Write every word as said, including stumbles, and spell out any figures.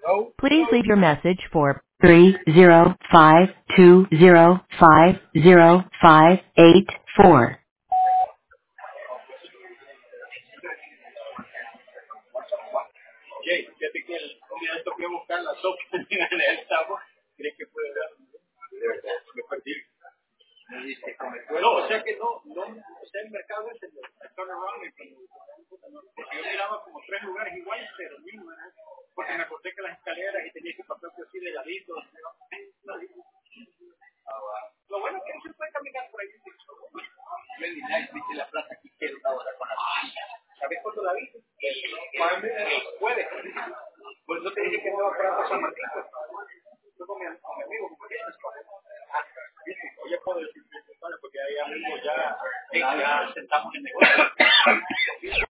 No. Please leave your message for three zero five two zero five zero five eight four. Jay, fíjate que el candidato fue a buscar la sopa en el tapo. ¿Crees que puede dar? De verdad, me perdí. Me dice, no, o sea que no, no, o sea, el mercado es el turnaround. Porque yo miraba como tres lugares iguales, pero el mismo era. Porque me acordé que las escaleras y tenía que pasar por así de ladito. Lo bueno es que se puede caminar por ahí. Very nice, viste la plaza que quiero ahora con la piscina. ¿Sabes cuándo la viste? El, el jueves. Por eso te dije que no iba para San Martín. Yo con mi, con mi amigo, con mi amigo. Oye, puedo decir, porque hay amigos ya, ya sentamos en negocio.